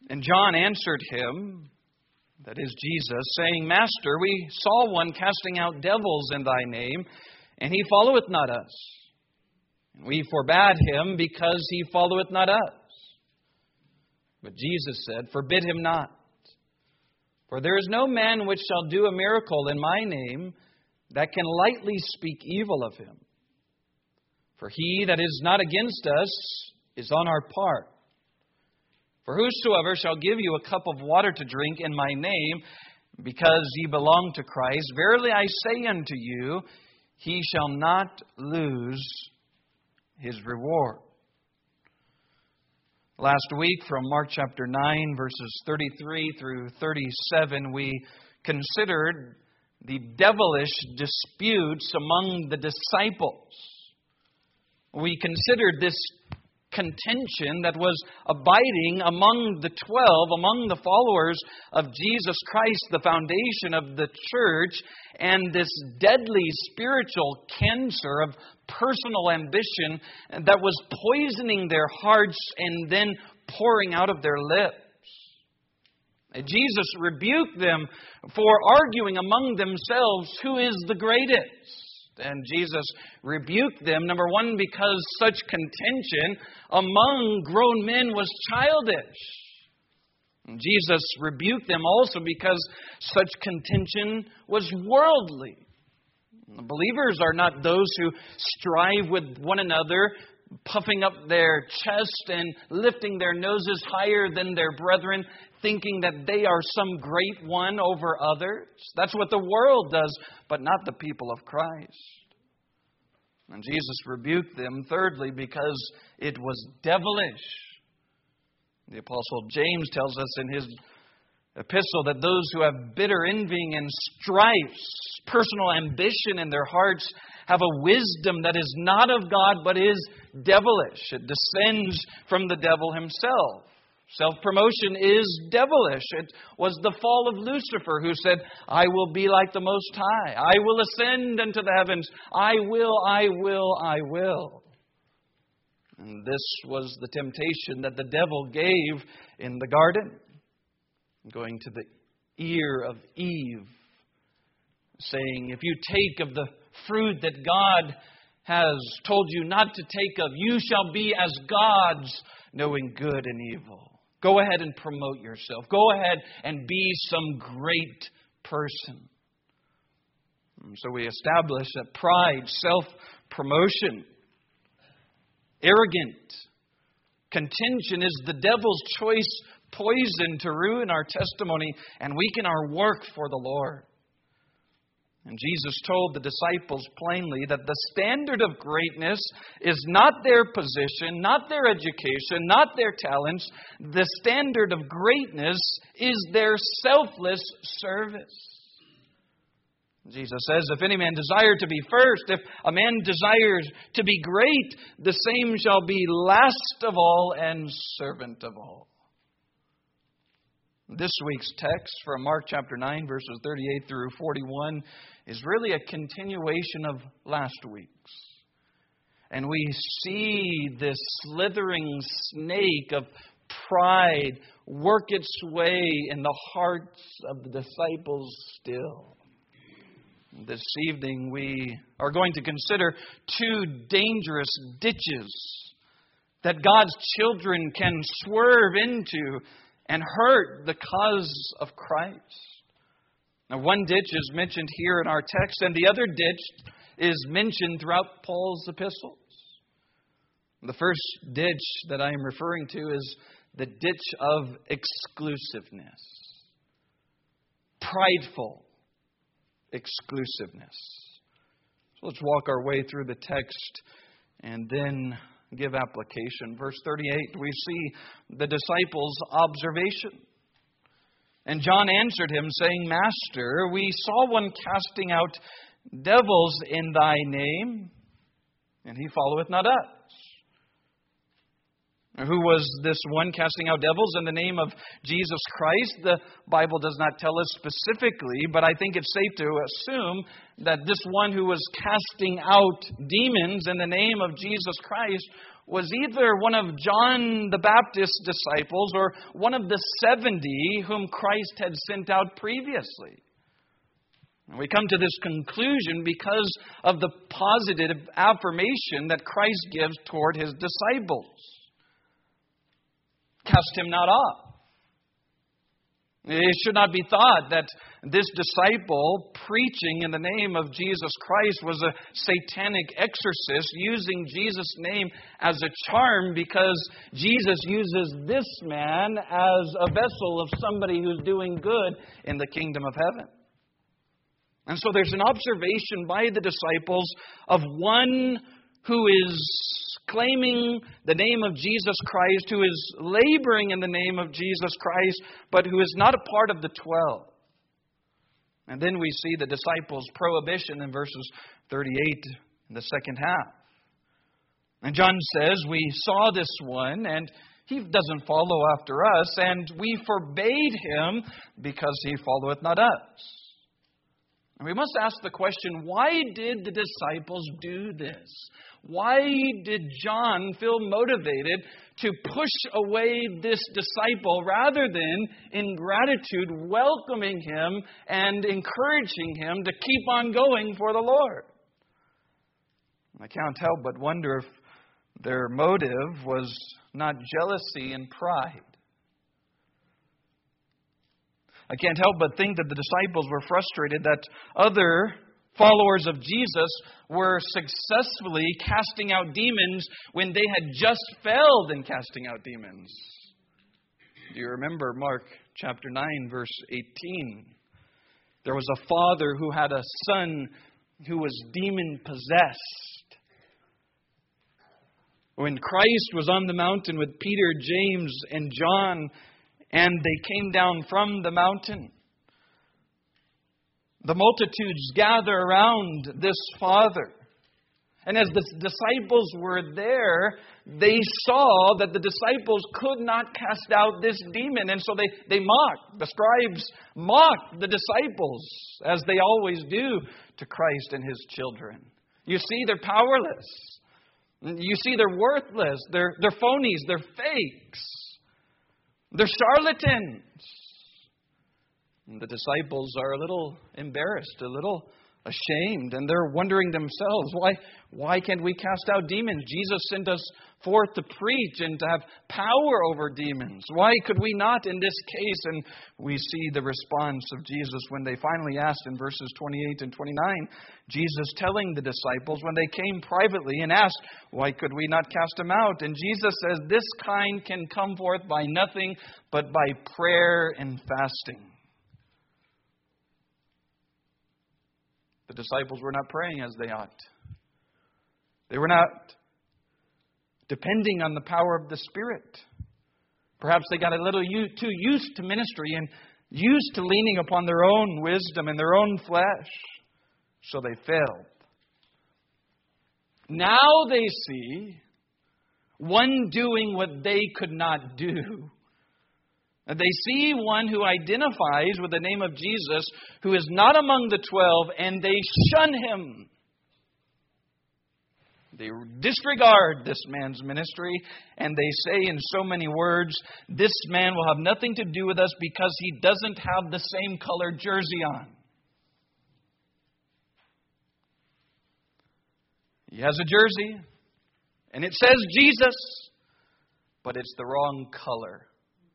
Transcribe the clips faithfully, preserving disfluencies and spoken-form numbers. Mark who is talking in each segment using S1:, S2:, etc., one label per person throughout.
S1: And John answered him, that is Jesus, saying, Master, we saw one casting out devils in thy name, and he followeth not us. And we forbade him, because he followeth not us. But Jesus said, Forbid him not. For there is no man which shall do a miracle in my name that can lightly speak evil of him. For he that is not against us is on our part. For whosoever shall give you a cup of water to drink in my name, because ye belong to Christ, verily I say unto you, he shall not lose his reward. Last week, from Mark chapter nine, verses thirty-three through thirty-seven, we considered the devilish disputes among the disciples. We considered this contention that was abiding among the twelve, among the followers of Jesus Christ, the foundation of the church, and this deadly spiritual cancer of personal ambition that was poisoning their hearts and then pouring out of their lips. Jesus rebuked them for arguing among themselves who is the greatest. And Jesus rebuked them, number one, because such contention among grown men was childish. And Jesus rebuked them also because such contention was worldly. The believers are not those who strive with one another, puffing up their chest and lifting their noses higher than their brethren, thinking that they are some great one over others. That's what the world does, but not the people of Christ. And Jesus rebuked them, thirdly, because it was devilish. The Apostle James tells us in his epistle that those who have bitter envying and strifes, personal ambition in their hearts, have a wisdom that is not of God, but is devilish. It descends from the devil himself. Self-promotion is devilish. It was the fall of Lucifer, who said, I will be like the Most High. I will ascend into the heavens. I will, I will, I will. And this was the temptation that the devil gave in the garden, going to the ear of Eve, saying, if you take of the fruit that God has told you not to take of, you shall be as gods, knowing good and evil. Go ahead and promote yourself. Go ahead and be some great person. And so we establish that pride, self-promotion, arrogant contention is the devil's choice poison to ruin our testimony and weaken our work for the Lord. And Jesus told the disciples plainly that the standard of greatness is not their position, not their education, not their talents. The standard of greatness is their selfless service. Jesus says, if any man desire to be first, if a man desires to be great, the same shall be last of all and servant of all. This week's text from Mark chapter nine, verses thirty-eight through forty-one, is really a continuation of last week's. And we see this slithering snake of pride work its way in the hearts of the disciples still. This evening we are going to consider two dangerous ditches that God's children can swerve into and hurt the cause of Christ. Now, one ditch is mentioned here in our text, and the other ditch is mentioned throughout Paul's epistles. The first ditch that I am referring to is the ditch of exclusiveness. Prideful exclusiveness. So let's walk our way through the text and then give application. Verse thirty-eight, we see the disciples' observation. And John answered him, saying, Master, we saw one casting out devils in thy name, and he followeth not us. Who was this one casting out devils in the name of Jesus Christ? The Bible does not tell us specifically, but I think it's safe to assume that this one who was casting out demons in the name of Jesus Christ was either one of John the Baptist's disciples or one of the seventy whom Christ had sent out previously. And we come to this conclusion because of the positive affirmation that Christ gives toward His disciples. Cast him not off. It should not be thought that this disciple preaching in the name of Jesus Christ was a satanic exorcist using Jesus' name as a charm because Jesus uses this man as a vessel of somebody who's doing good in the kingdom of heaven. And so there's an observation by the disciples of one who is claiming the name of Jesus Christ, who is laboring in the name of Jesus Christ, but who is not a part of the twelve. And then we see the disciples' prohibition in verses thirty-eight in the second half. And John says, we saw this one, and he doesn't follow after us, and we forbade him because he followeth not us. And we must ask the question, why did the disciples do this? Why did John feel motivated to push away this disciple rather than, in gratitude, welcoming him and encouraging him to keep on going for the Lord? I can't help but wonder if their motive was not jealousy and pride. I can't help but think that the disciples were frustrated that other followers of Jesus were successfully casting out demons when they had just failed in casting out demons. Do you remember Mark chapter nine, verse eighteen? There was a father who had a son who was demon-possessed. When Christ was on the mountain with Peter, James, and John, and they came down from the mountain, the multitudes gather around this father. And as the disciples were there, they saw that the disciples could not cast out this demon. And so they, they mocked. The scribes mocked the disciples, as they always do to Christ and His children. You see, they're powerless. You see, they're worthless. They're, they're phonies. They're fakes. They're charlatans. And the disciples are a little embarrassed, a little ashamed, and they're wondering themselves, why, why can't we cast out demons? Jesus sent us forth to preach and to have power over demons. Why could we not in this case? And we see the response of Jesus when they finally asked in verses twenty-eight and twenty-nine, Jesus telling the disciples when they came privately and asked, why could we not cast them out? And Jesus says, this kind can come forth by nothing but by prayer and fasting. The disciples were not praying as they ought. They were not depending on the power of the Spirit. Perhaps they got a little too used to ministry and used to leaning upon their own wisdom and their own flesh. So they failed. Now they see one doing what they could not do. And they see one who identifies with the name of Jesus, who is not among the twelve, and they shun him. They disregard this man's ministry, and they say in so many words, this man will have nothing to do with us because he doesn't have the same colored jersey on. He has a jersey, and it says Jesus, but it's the wrong color.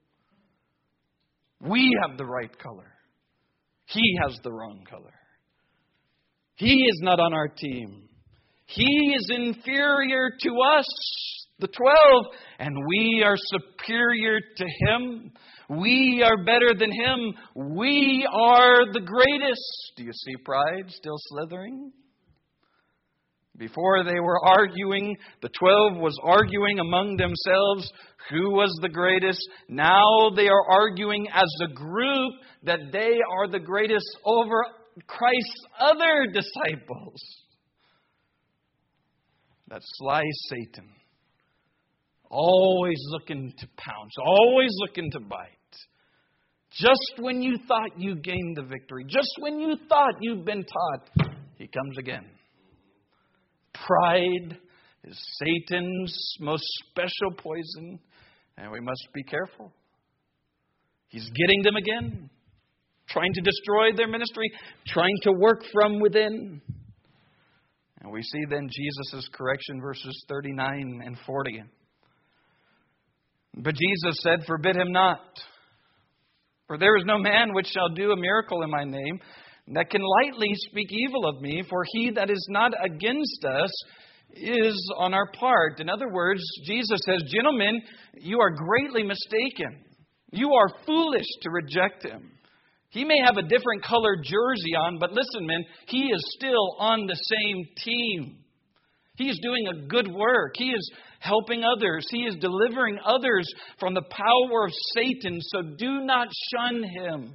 S1: We have the right color. He has the wrong color. He is not on our team. He is inferior to us, the twelve, and we are superior to him. We are better than him. We are the greatest. Do you see pride still slithering? Before they were arguing, the twelve was arguing among themselves who was the greatest. Now they are arguing as a group that they are the greatest over Christ's other disciples. That sly Satan Always looking to pounce. Always looking to bite. Just when you thought you gained the victory. Just when you thought you've been taught. He comes again. Pride is Satan's most special poison. And we must be careful. He's getting them again. Trying to destroy their ministry. Trying to work from within. And we see then Jesus' correction, verses thirty-nine and forty. But Jesus said, forbid him not. For there is no man which shall do a miracle in my name that can lightly speak evil of me. For he that is not against us is on our part. In other words, Jesus says, gentlemen, you are greatly mistaken. You are foolish to reject him. He may have a different colored jersey on, but listen, men, he is still on the same team. He is doing a good work. He is helping others. He is delivering others from the power of Satan. So do not shun him.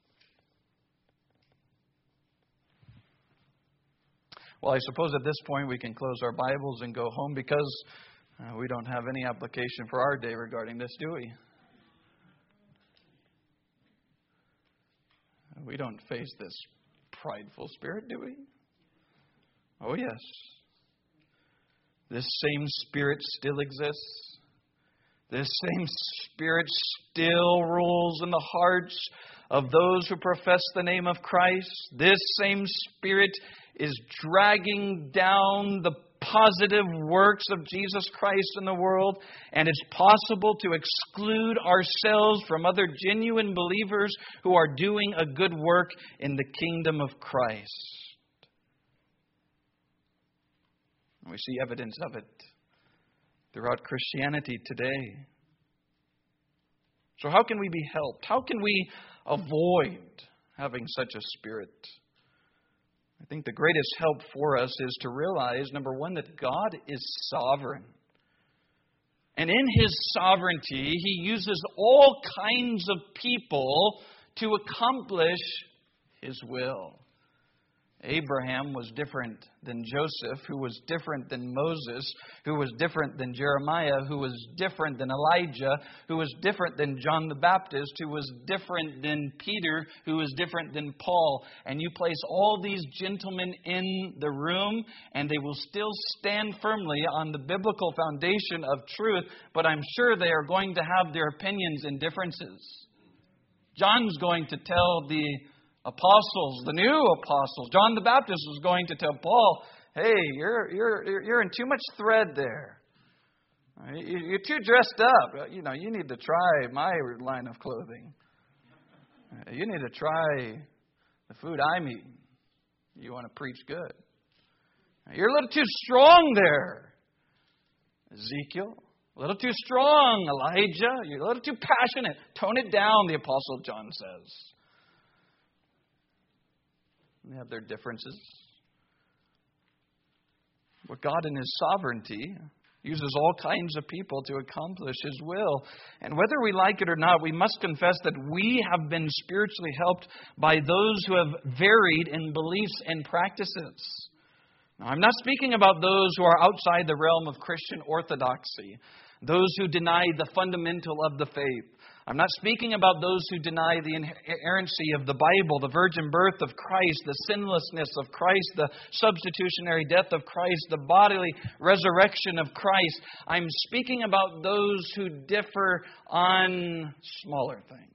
S1: Well, I suppose at this point we can close our Bibles and go home because uh, we don't have any application for our day regarding this, do we? We don't face this prideful spirit, do we? Oh, yes. This same spirit still exists. This same spirit still rules in the hearts of those who profess the name of Christ. This same spirit is dragging down the positive works of Jesus Christ in the world. And it's possible to exclude ourselves from other genuine believers who are doing a good work in the kingdom of Christ. We see evidence of it throughout Christianity today. So how can we be helped? How can we avoid having such a spirit? I think the greatest help for us is to realize, number one, that God is sovereign. And in His sovereignty, He uses all kinds of people to accomplish His will. Abraham was different than Joseph, who was different than Moses, who was different than Jeremiah, who was different than Elijah, who was different than John the Baptist, who was different than Peter, who was different than Paul. And you place all these gentlemen in the room, and they will still stand firmly on the biblical foundation of truth, but I'm sure they are going to have their opinions and differences. John's going to tell the apostles, the new apostles. John the Baptist was going to tell Paul, hey, you're you're you're in too much thread there. You're too dressed up. You know, you need to try my line of clothing. You need to try the food I'm eating. You want to preach good. You're a little too strong there, Ezekiel. A little too strong, Elijah. You're a little too passionate. Tone it down, the Apostle John says. They have their differences. But God in His sovereignty uses all kinds of people to accomplish His will. And whether we like it or not, we must confess that we have been spiritually helped by those who have varied in beliefs and practices. Now, I'm not speaking about those who are outside the realm of Christian orthodoxy, those who deny the fundamental of the faith. I'm not speaking about those who deny the inerrancy of the Bible, the virgin birth of Christ, the sinlessness of Christ, the substitutionary death of Christ, the bodily resurrection of Christ. I'm speaking about those who differ on smaller things.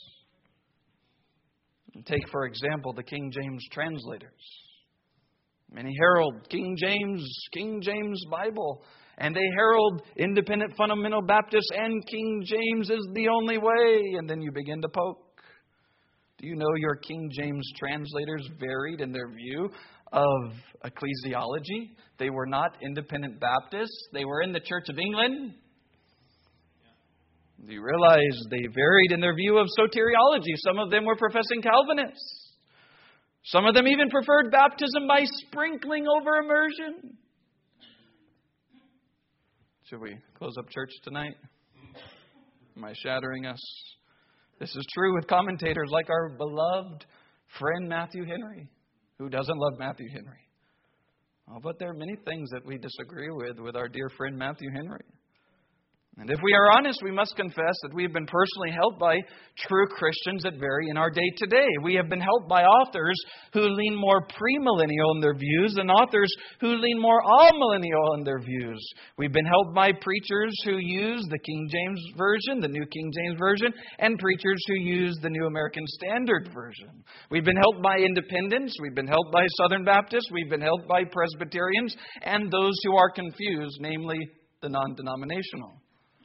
S1: Take, for example, the King James translators. Many herald King James, King James Bible. And they herald independent fundamental Baptists and King James is the only way. And then you begin to poke. Do you know your King James translators varied in their view of ecclesiology? They were not independent Baptists. They were in the Church of England. Do you realize they varied in their view of soteriology? Some of them were professing Calvinists. Some of them even preferred baptism by sprinkling over immersion. Should we close up church tonight? Am I shattering us? This is true with commentators like our beloved friend Matthew Henry. Who doesn't love Matthew Henry? Oh, but there are many things that we disagree with with our dear friend Matthew Henry. And if we are honest, we must confess that we have been personally helped by true Christians that vary in our day today. We have been helped by authors who lean more premillennial in their views than authors who lean more amillennial in their views. We've been helped by preachers who use the King James Version, the New King James Version, and preachers who use the New American Standard Version. We've been helped by independents. We've been helped by Southern Baptists. We've been helped by Presbyterians and those who are confused, namely the non-denominational.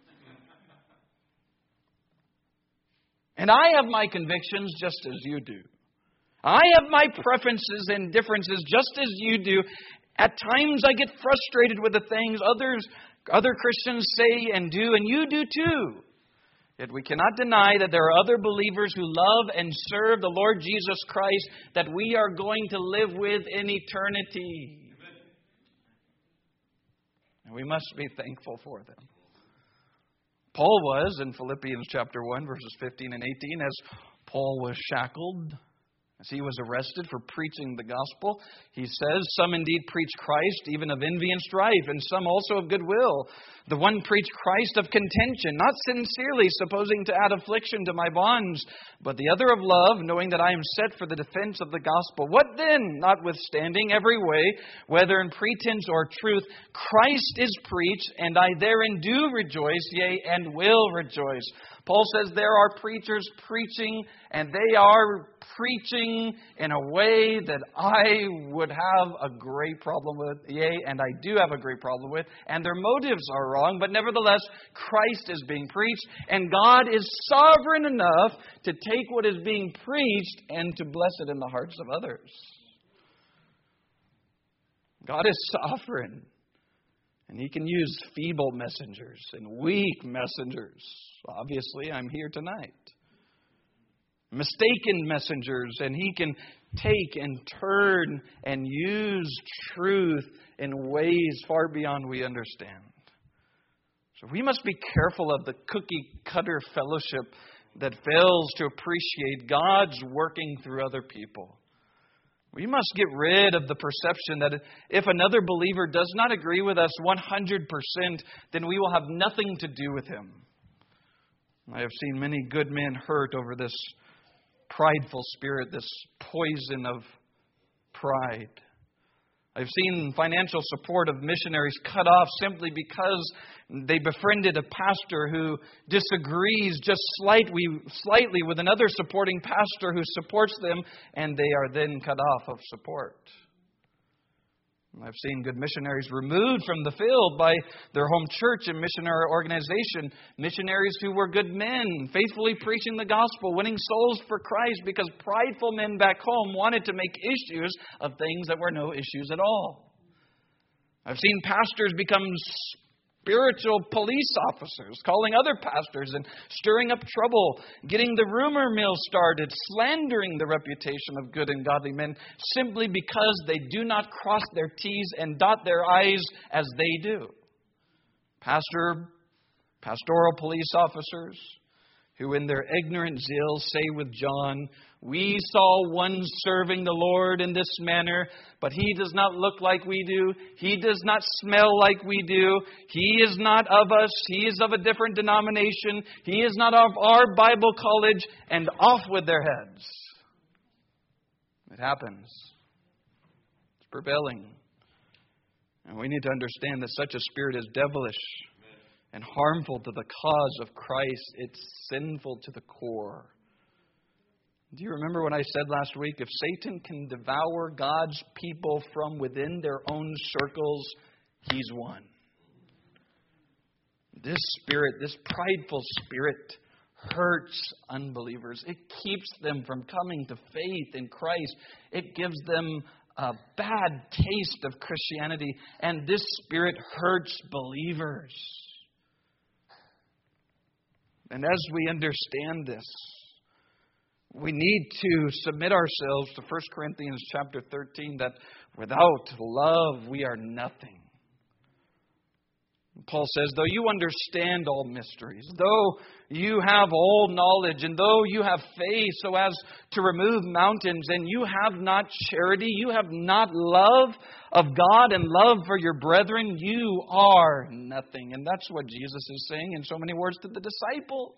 S1: And I have my convictions just as you do. I have my preferences and differences just as you do. At times I get frustrated with the things others, other Christians say and do, and you do too. Yet we cannot deny that there are other believers who love and serve the Lord Jesus Christ that we are going to live with in eternity. And we must be thankful for them. Paul was in Philippians chapter one, verses fifteen and eighteen, as Paul was shackled, as he was arrested for preaching the gospel. He says, some indeed preach Christ, even of envy and strife, and some also of goodwill. The one preached Christ of contention, not sincerely, supposing to add affliction to my bonds, but the other of love, knowing that I am set for the defense of the gospel. What then, notwithstanding every way, whether in pretense or truth, Christ is preached, and I therein do rejoice, yea, and will rejoice. Paul says there are preachers preaching, and they are preaching in a way that I would have a great problem with, yea, and I do have a great problem with, and their motives are wrong, but nevertheless, Christ is being preached, and God is sovereign enough to take what is being preached and to bless it in the hearts of others. God is sovereign, and He can use feeble messengers and weak messengers. Obviously, I'm here tonight. Mistaken messengers, and He can take and turn and use truth in ways far beyond we understand. So we must be careful of the cookie-cutter fellowship that fails to appreciate God's working through other people. We must get rid of the perception that if another believer does not agree with us one hundred percent, then we will have nothing to do with him. I have seen many good men hurt over this prideful spirit, this poison of pride. I've seen financial support of missionaries cut off simply because they befriended a pastor who disagrees just slightly, slightly with another supporting pastor who supports them, and they are then cut off of support. I've seen good missionaries removed from the field by their home church and missionary organization. Missionaries who were good men, faithfully preaching the gospel, winning souls for Christ, because prideful men back home wanted to make issues of things that were no issues at all. I've seen pastors become spiritual police officers, calling other pastors and stirring up trouble, getting the rumor mill started, slandering the reputation of good and godly men simply because they do not cross their T's and dot their I's as they do. Pastor, pastoral police officers who in their ignorant zeal say with John, we saw one serving the Lord in this manner, but he does not look like we do. He does not smell like we do. He is not of us. He is of a different denomination. He is not of our Bible college, and off with their heads. It happens. It's prevailing. And we need to understand that such a spirit is devilish and harmful to the cause of Christ. It's sinful to the core. Do you remember what I said last week? If Satan can devour God's people from within their own circles, he's won. This spirit, this prideful spirit, hurts unbelievers. It keeps them from coming to faith in Christ. It gives them a bad taste of Christianity. And this spirit hurts believers. And as we understand this, we need to submit ourselves to First Corinthians chapter thirteen, that without love we are nothing. Paul says, though you understand all mysteries, though you have all knowledge, and though you have faith so as to remove mountains, and you have not charity, you have not love of God and love for your brethren, you are nothing. And that's what Jesus is saying in so many words to the disciples.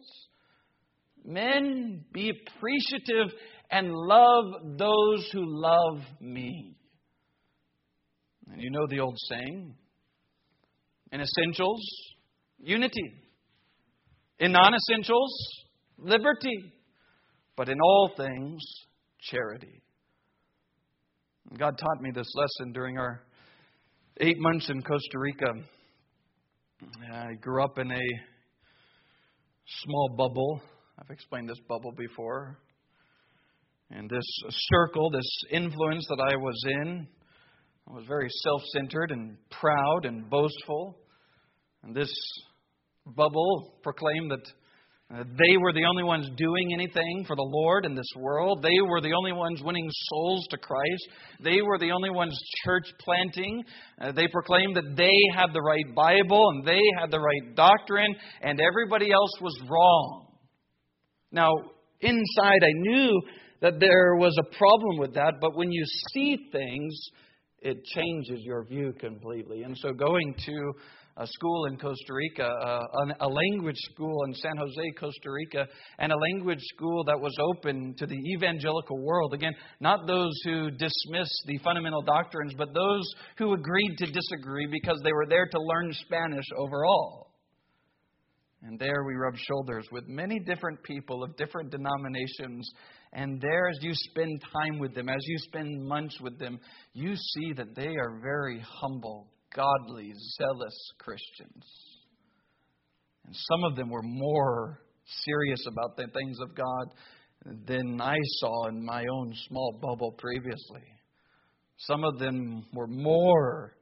S1: Men, be appreciative and love those who love me. And you know the old saying, in essentials, unity. In non-essentials, liberty. But in all things, charity. God taught me this lesson during our eight months in Costa Rica. I grew up in a small bubble. I've explained this bubble before. And this circle, this influence that I was in, I was very self-centered and proud and boastful. And this bubble proclaimed that uh, they were the only ones doing anything for the Lord in this world. They were the only ones winning souls to Christ. They were the only ones church planting. Uh, they proclaimed that they had the right Bible and they had the right doctrine, and everybody else was wrong. Now, inside I knew that there was a problem with that, but when you see things, it changes your view completely. And so going to a school in Costa Rica, uh, a language school in San Jose, Costa Rica, and a language school that was open to the evangelical world. Again, not those who dismiss the fundamental doctrines, but those who agreed to disagree because they were there to learn Spanish overall. And there we rub shoulders with many different people of different denominations. And there, as you spend time with them, as you spend months with them, you see that they are very humble, godly, zealous Christians. And some of them were more serious about the things of God than I saw in my own small bubble previously. Some of them were more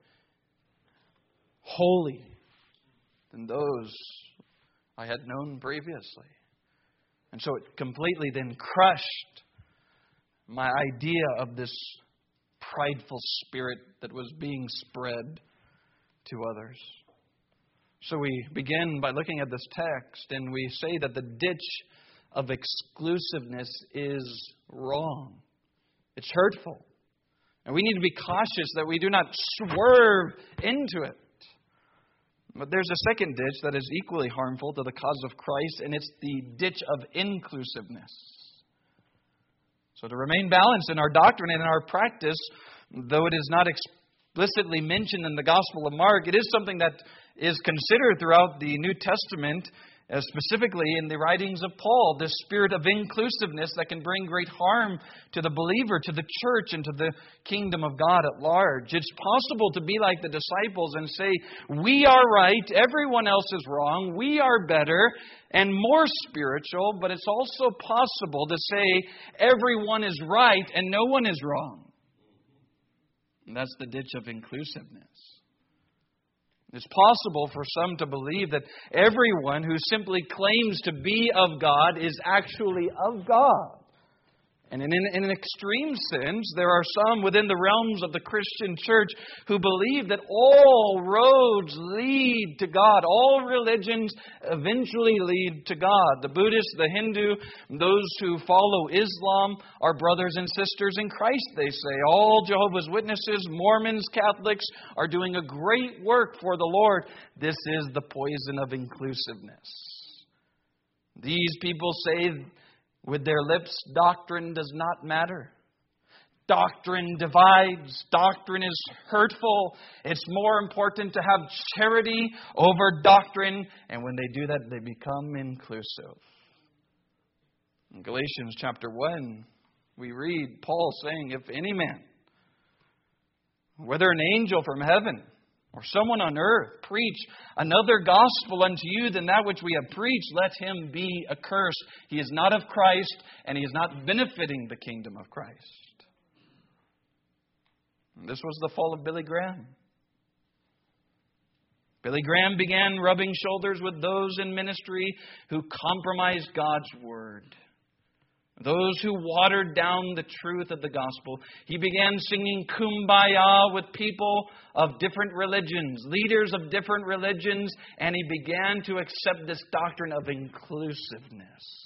S1: holy than those I had known previously. And so it completely then crushed my idea of this prideful spirit that was being spread to others. So we begin by looking at this text, and we say that the ditch of exclusiveness is wrong. It's hurtful. And we need to be cautious that we do not swerve into it. But there's a second ditch that is equally harmful to the cause of Christ, and it's the ditch of inclusiveness. So to remain balanced in our doctrine and in our practice, though it is not explicitly mentioned in the Gospel of Mark, it is something that is considered throughout the New Testament, uh, specifically in the writings of Paul, this spirit of inclusiveness that can bring great harm to the believer, to the church, and to the kingdom of God at large. It's possible to be like the disciples and say, we are right, everyone else is wrong, we are better and more spiritual, but it's also possible to say everyone is right and no one is wrong. And that's the ditch of inclusiveness. It's possible for some to believe that everyone who simply claims to be of God is actually of God. And in, in an extreme sense, there are some within the realms of the Christian church who believe that all roads lead to God. All religions eventually lead to God. The Buddhist, the Hindu, those who follow Islam are brothers and sisters in Christ, they say. All Jehovah's Witnesses, Mormons, Catholics are doing a great work for the Lord. This is the poison of inclusiveness. These people say with their lips, doctrine does not matter. Doctrine divides. Doctrine is hurtful. It's more important to have charity over doctrine. And when they do that, they become inclusive. In Galatians chapter one, we read Paul saying, if any man, whether an angel from heaven or someone on earth, preach another gospel unto you than that which we have preached, let him be accursed. He is not of Christ, and he is not benefiting the kingdom of Christ. And this was the fall of Billy Graham. Billy Graham began rubbing shoulders with those in ministry who compromised God's word, those who watered down the truth of the gospel. He began singing Kumbaya with people of different religions, leaders of different religions, and he began to accept this doctrine of inclusiveness.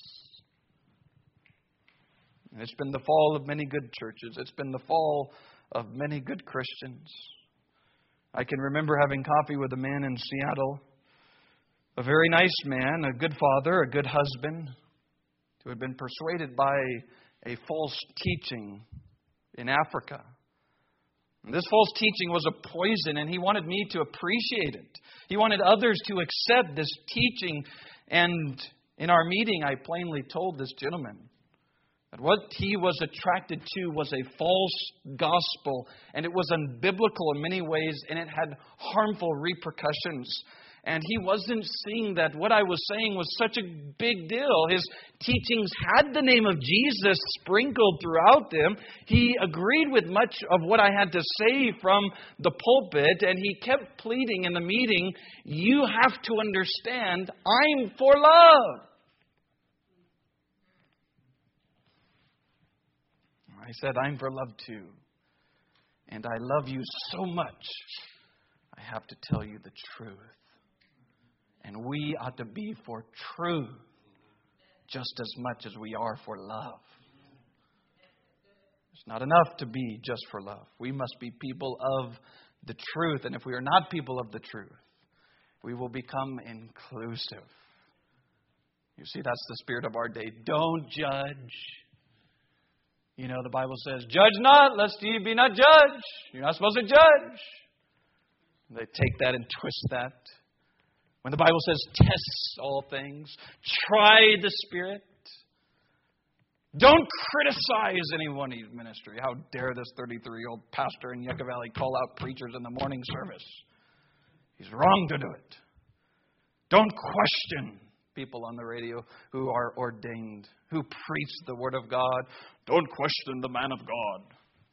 S1: And it's been the fall of many good churches. It's been the fall of many good Christians. I can remember having coffee with a man in Seattle, a very nice man, a good father, a good husband, who had been persuaded by a false teaching in Africa. And this false teaching was a poison, and he wanted me to appreciate it. He wanted others to accept this teaching. And in our meeting, I plainly told this gentleman that what he was attracted to was a false gospel, and it was unbiblical in many ways, and it had harmful repercussions. And he wasn't seeing that what I was saying was such a big deal. His teachings had the name of Jesus sprinkled throughout them. He agreed with much of what I had to say from the pulpit, and he kept pleading in the meeting, you have to understand, I'm for love. I said, I'm for love too. And I love you so much, I have to tell you the truth. And we ought to be for truth just as much as we are for love. It's not enough to be just for love. We must be people of the truth. And if we are not people of the truth, we will become inclusive. You see, that's the spirit of our day. Don't judge. You know, the Bible says, judge not, lest ye be not judged. You're not supposed to judge. They take that and twist that. When the Bible says, test all things, try the Spirit. Don't criticize anyone's ministry. How dare this thirty-three-year-old pastor in Yucca Valley call out preachers in the morning service? He's wrong to do it. Don't question people on the radio who are ordained, who preach the Word of God. Don't question the man of God.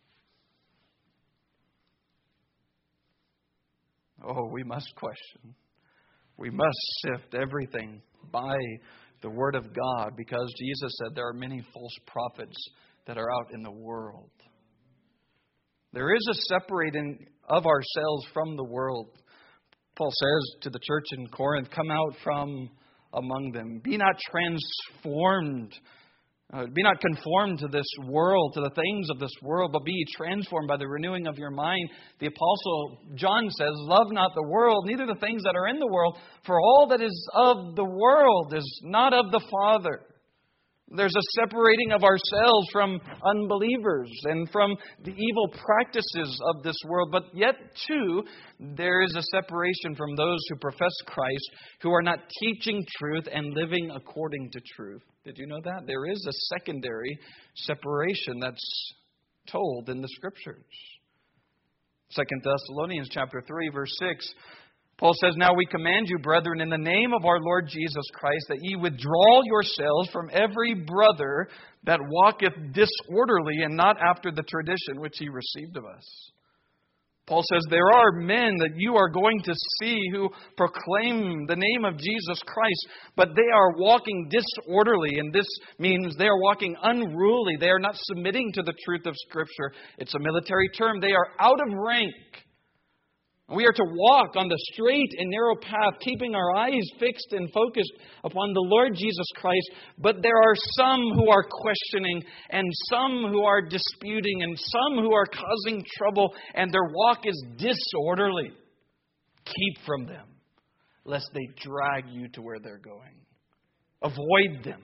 S1: Oh, we must question. We must sift everything by the Word of God, because Jesus said there are many false prophets that are out in the world. There is a separating of ourselves from the world. Paul says to the church in Corinth, come out from among them. Be not transformed. Uh, be not conformed to this world, to the things of this world, but be transformed by the renewing of your mind. The Apostle John says, love not the world, neither the things that are in the world, for all that is of the world is not of the Father. There's a separating of ourselves from unbelievers and from the evil practices of this world. But yet, too, there is a separation from those who profess Christ, who are not teaching truth and living according to truth. Did you know that? There is a secondary separation that's told in the Scriptures. Second Thessalonians chapter three, verse six. Paul says, now we command you, brethren, in the name of our Lord Jesus Christ, that ye withdraw yourselves from every brother that walketh disorderly and not after the tradition which he received of us. Paul says, there are men that you are going to see who proclaim the name of Jesus Christ, but they are walking disorderly, and this means they are walking unruly. They are not submitting to the truth of Scripture. It's a military term. They are out of rank. We are to walk on the straight and narrow path, keeping our eyes fixed and focused upon the Lord Jesus Christ. But there are some who are questioning, and some who are disputing, and some who are causing trouble, and their walk is disorderly. Keep from them, lest they drag you to where they're going. Avoid them.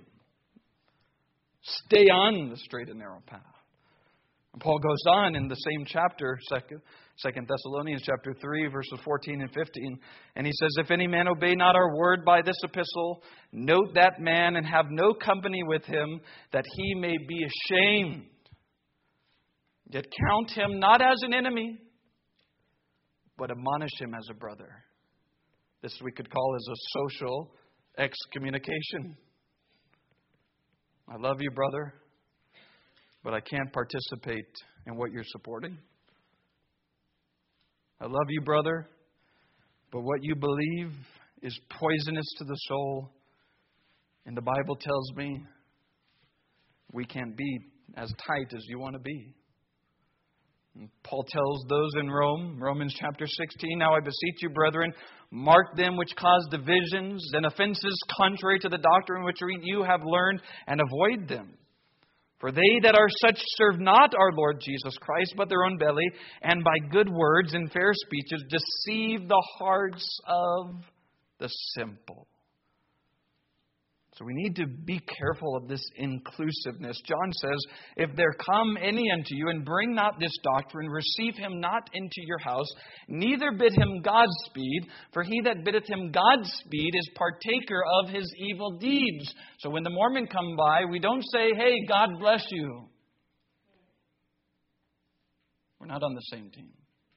S1: Stay on the straight and narrow path. And Paul goes on in the same chapter, second, Second Thessalonians chapter three, verses fourteen and fifteen. And he says, if any man obey not our word by this epistle, note that man and have no company with him, that he may be ashamed. Yet count him not as an enemy, but admonish him as a brother. This we could call as a social excommunication. I love you, brother, but I can't participate in what you're supporting. I love you, brother, but what you believe is poisonous to the soul. And the Bible tells me we can't be as tight as you want to be. And Paul tells those in Rome, Romans chapter sixteen, "Now I beseech you, brethren, mark them which cause divisions and offenses contrary to the doctrine which you have learned, and avoid them. For they that are such serve not our Lord Jesus Christ, but their own belly, and by good words and fair speeches deceive the hearts of the simple." So we need to be careful of this inclusiveness. John says, "If there come any unto you, and bring not this doctrine, receive him not into your house, neither bid him Godspeed, for he that biddeth him Godspeed is partaker of his evil deeds." So when the Mormon come by, we don't say, "Hey, God bless you." We're not on the same team.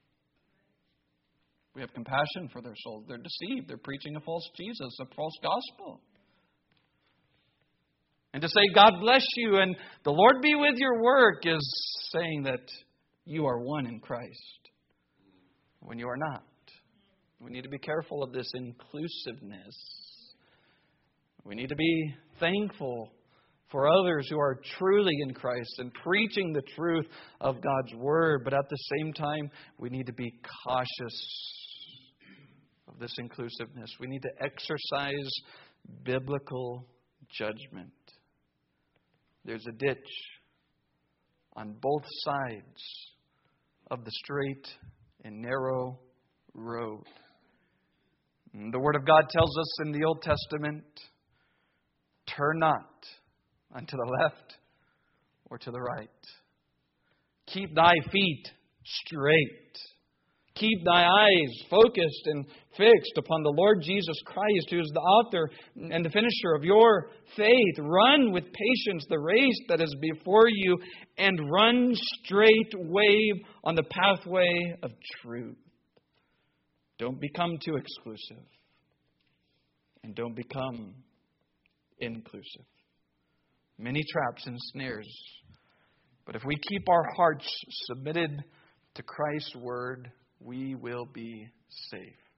S1: We have compassion for their souls. They're deceived. They're preaching a false Jesus, a false gospel. And to say, "God bless you," and "the Lord be with your work," is saying that you are one in Christ when you are not. We need to be careful of this inclusiveness. We need to be thankful for others who are truly in Christ and preaching the truth of God's Word. But at the same time, we need to be cautious of this inclusiveness. We need to exercise biblical judgment. There's a ditch on both sides of the straight and narrow road. And the Word of God tells us in the Old Testament, "Turn not unto the left or to the right. Keep thy feet straight. Keep thy eyes focused and fixed upon the Lord Jesus Christ, who is the author and the finisher of your faith. Run with patience the race that is before you, and run straightway on the pathway of truth." Don't become too exclusive, and don't become inclusive. Many traps and snares. But if we keep our hearts submitted to Christ's Word, we will be safe.